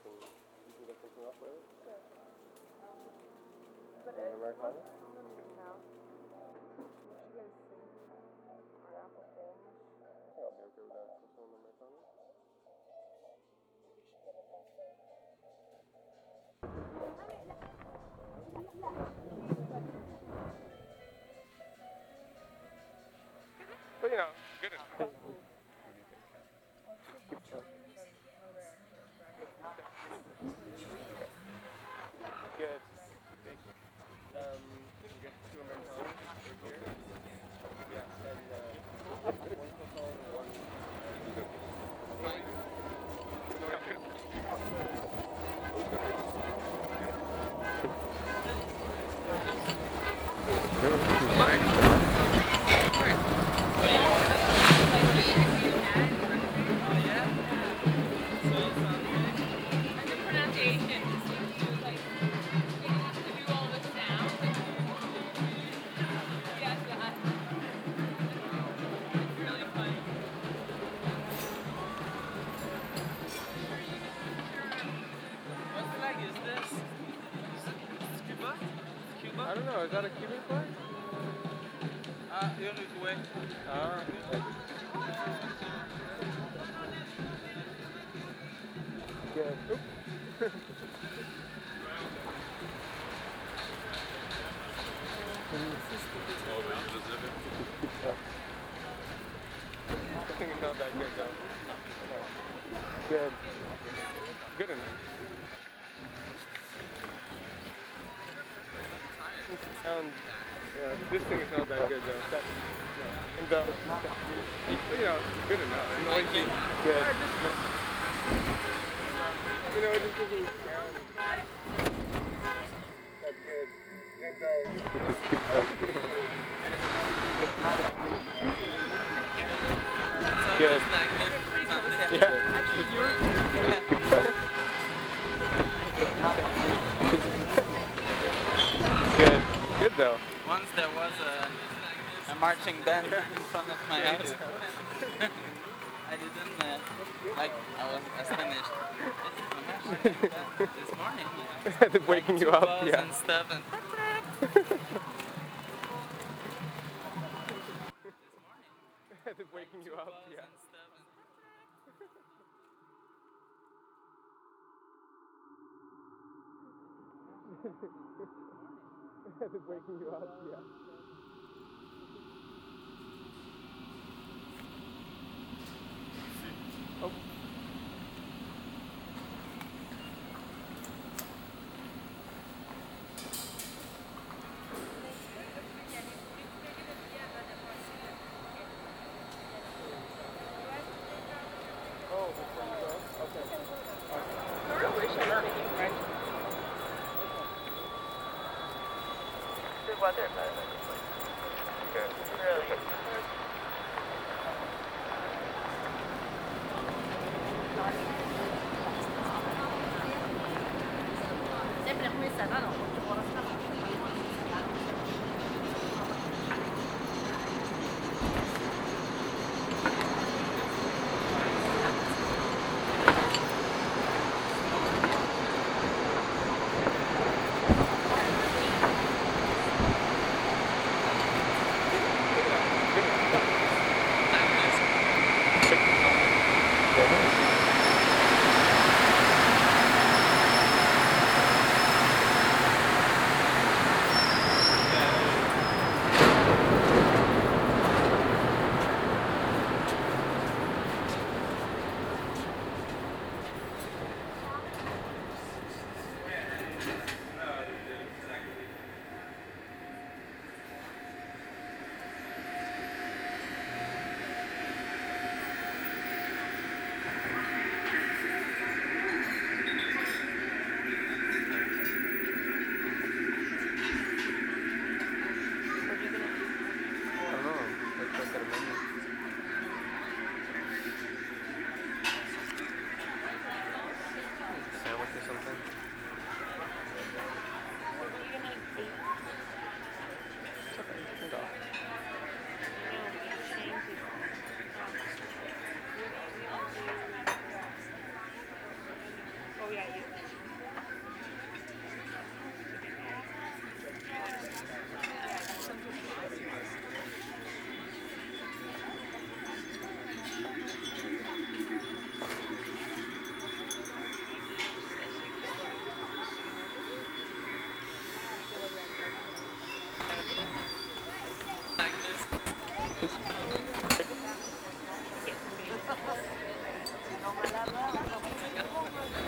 can get something off later? Sure. But Americano? No. Michigan Sink or apple orange. I think I'll be okay with that. Just one Americano. But good enough. Good. Thank you. You get 2 Americanos right here. Yeah, and 1 Coca-Cola and 1. I don't know, is that a Cuban flag? Uruguay. Good. Oop. I think it's not that good though. Good. Good enough. This thing is not that good though. And good enough. Noisy. Good. It just doesn't sound that good. Good. Good. Good though. Once there was a marching band in front of my house. I didn't I was astonished. This morning. Waking you up, yeah. And stuff and Waking you up, yeah. Waking you up, yeah. Oh. Oh, before you go? Okay. I wish I was speaking French. The weather, but Good. really. Sempre come sarà, no?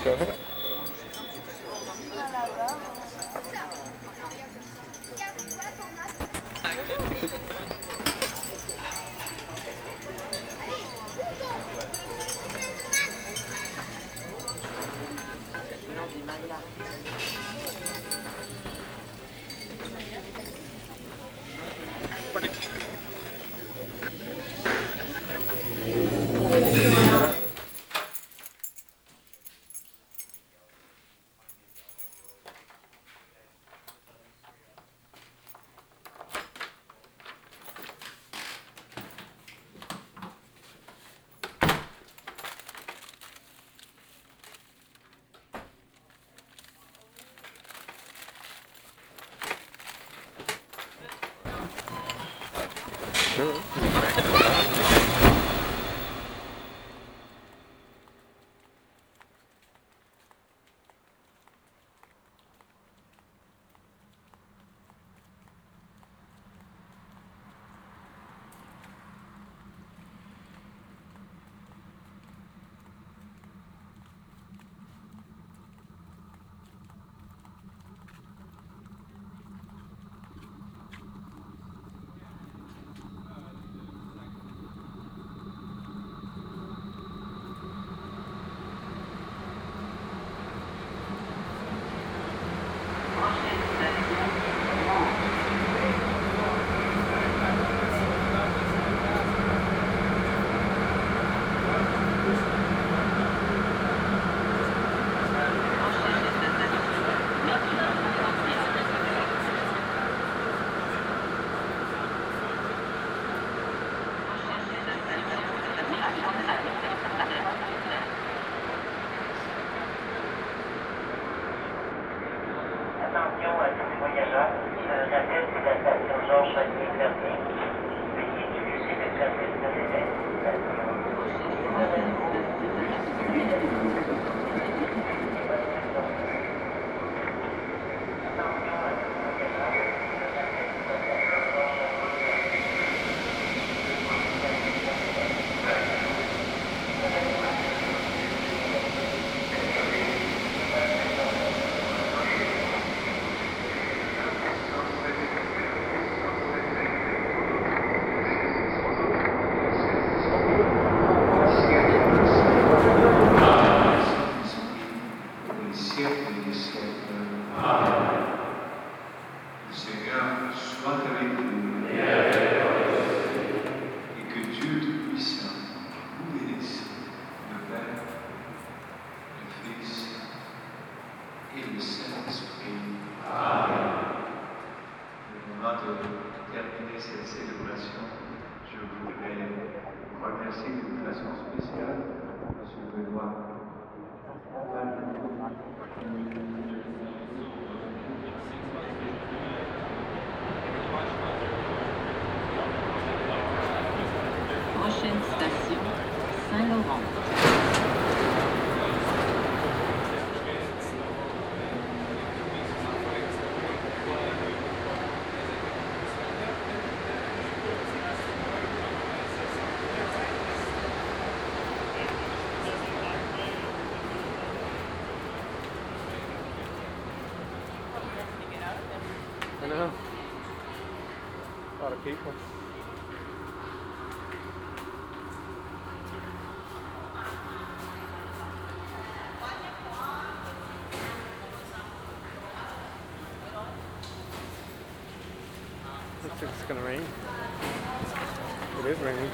Go ahead. Attention à tous les voyageurs, ce rappel c'est la station Georges Vanier fermée. Veuillez utiliser le service de terminer cette célébration, je voudrais remercier d'une façon spéciale M. Benoît. Prochaine station, Saint-Laurent. I know. A lot of people. Looks like it's gonna rain. It is raining.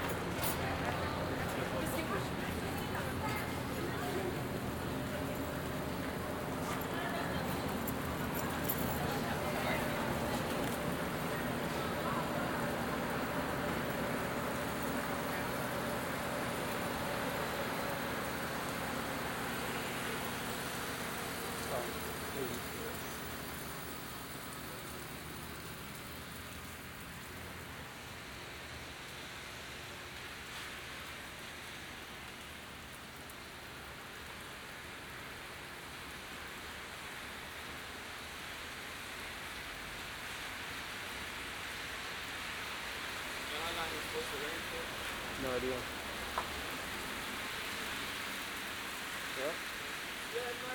No idea. Yeah?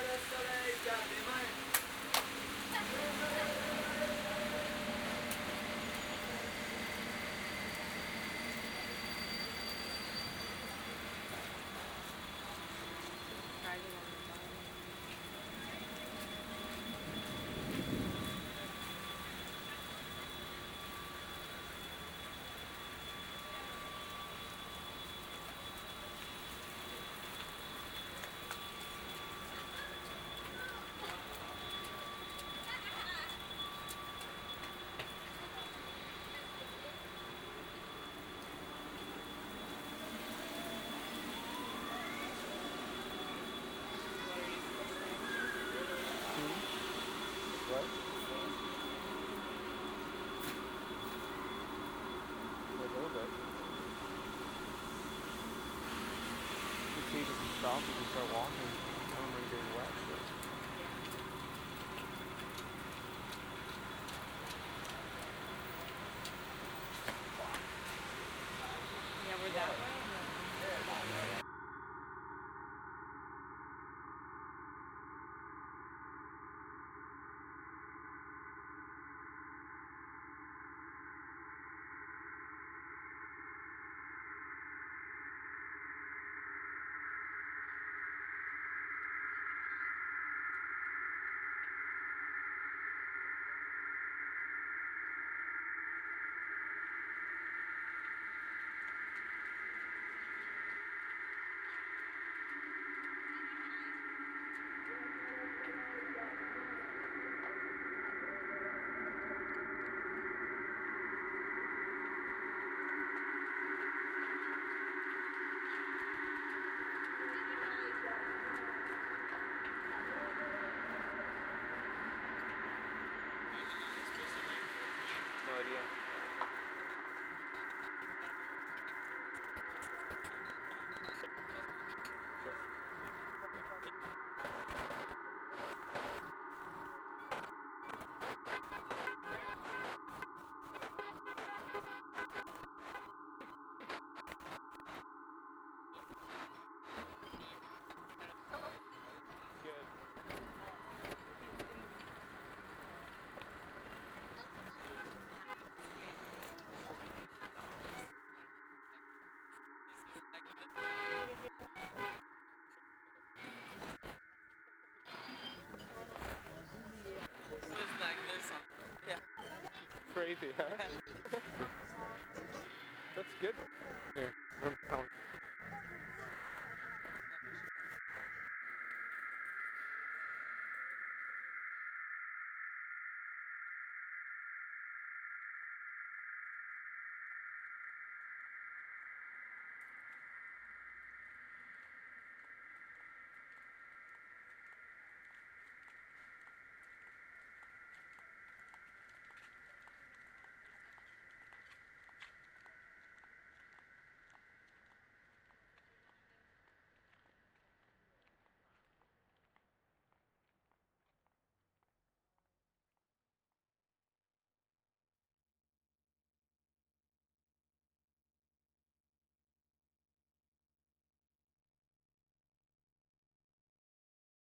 stop and just start walking. I don't remember getting wet. But... Yeah, we're that way. No idea. Good. It's like this one. Yeah. Crazy, huh? That's good. Here, I'm